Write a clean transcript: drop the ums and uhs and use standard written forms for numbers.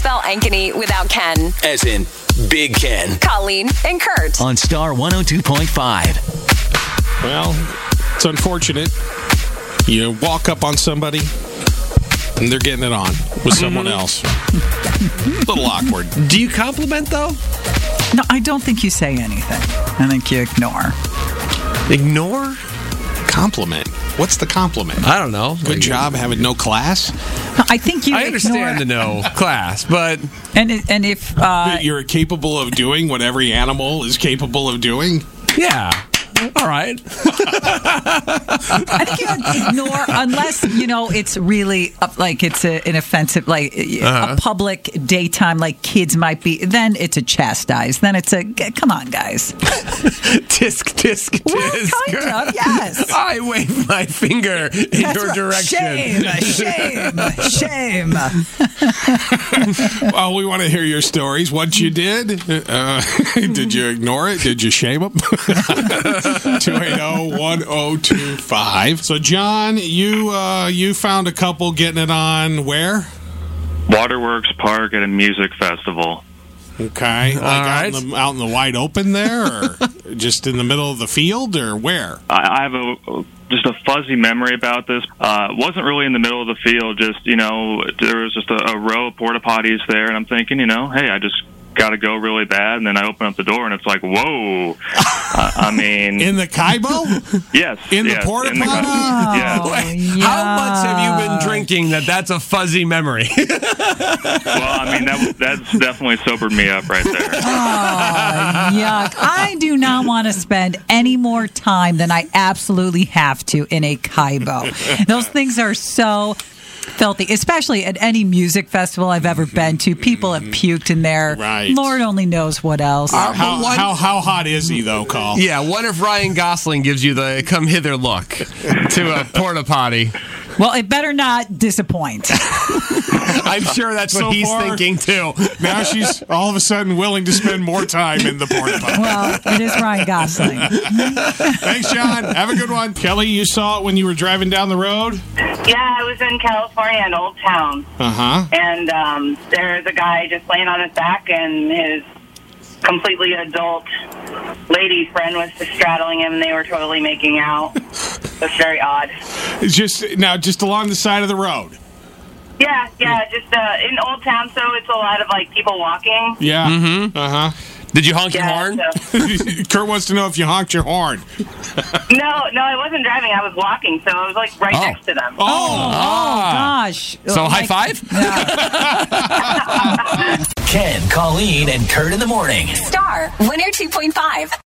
spell Ankeny without Ken. As in Big Ken. Colleen and Kurt. On Star 102.5. Well, it's unfortunate. You walk up on somebody and they're getting it on with someone else. A little awkward. Do you compliment, though? No, I don't think you say anything. I think you ignore. Ignore? Compliment. What's the compliment? I don't know. Good job having no class. I think you I understand the no class, but... And if... You're capable of doing what every animal is capable of doing? Yeah. All right. I think you ignore, unless, it's really, it's an offensive, a public daytime, kids might be, then it's a chastise. Then it's come on, guys. Tisk, tisk, tisk. Well, kind of, yes. I wave my finger in your direction. Shame. Well, we want to hear your stories. What you did? Did you ignore it? Did you shame them? 280-1025. So, John, you found a couple getting it on where? Waterworks Park at a music festival. Okay. Right. Out in the wide open there, or just in the middle of the field, or where? I have just a fuzzy memory about this. Wasn't really in the middle of the field. Just, there was just a row of porta potties there, and I'm thinking, hey, I just got to go really bad, and then I open up the door, and it's like, whoa. I mean... In the Kaibo? Yes. In the porta potty? Yes. How much have you been drinking that's a fuzzy memory? Well, I mean, that's definitely sobered me up right there. Oh, yuck. I do not want to spend any more time than I absolutely have to in a Kaibo. Those things are so... filthy, especially at any music festival I've ever been to. People have puked in there. Right. Lord only knows what else. How hot is he, though, Call? Yeah, what if Ryan Gosling gives you the come hither look to a porta potty? Well, it better not disappoint. I'm sure that's what he's thinking, too. Now she's all of a sudden willing to spend more time in the porta potty. Well, it is Ryan Gosling. Thanks, John. Have a good one. Kelly, you saw it when you were driving down the road? Yeah, I was in California in Old Town. Uh-huh. And there's a guy just laying on his back, and his completely adult lady friend was just straddling him, and they were totally making out. It was very odd. Just along the side of the road? Yeah, just in Old Town, so it's a lot of, people walking. Yeah. Mm-hmm. Uh-huh. Did you honk your horn? So. Kurt wants to know if you honked your horn. No, I wasn't driving. I was walking, so I was, right next to them. Oh, gosh. So high five? Ken, Colleen, and Kurt in the morning. Star 102.5.